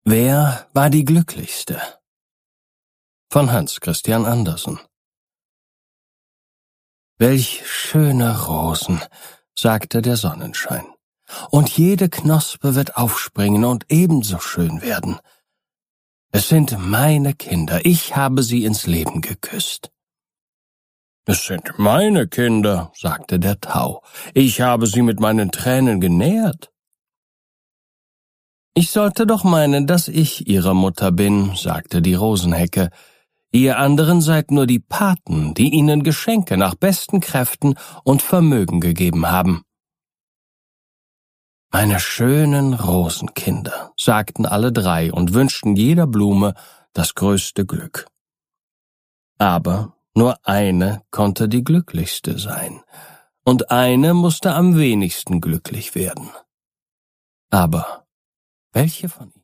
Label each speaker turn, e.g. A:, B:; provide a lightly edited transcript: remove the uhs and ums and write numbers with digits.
A: Wer war die Glücklichste? Von Hans Christian Andersen. Welch schöne Rosen, sagte der Sonnenschein, und jede Knospe wird aufspringen und ebenso schön werden. Es sind meine Kinder, ich habe sie ins Leben geküsst. Es sind meine Kinder, sagte der Tau, ich habe sie mit meinen Tränen genährt. Ich sollte doch meinen, dass ich ihre Mutter bin, sagte die Rosenhecke. Ihr anderen seid nur die Paten, die ihnen Geschenke nach besten Kräften und Vermögen gegeben haben. Meine schönen Rosenkinder, sagten alle drei und wünschten jeder Blume das größte Glück. Aber nur eine konnte die glücklichste sein, und eine musste am wenigsten glücklich werden. Aber welche von ihnen?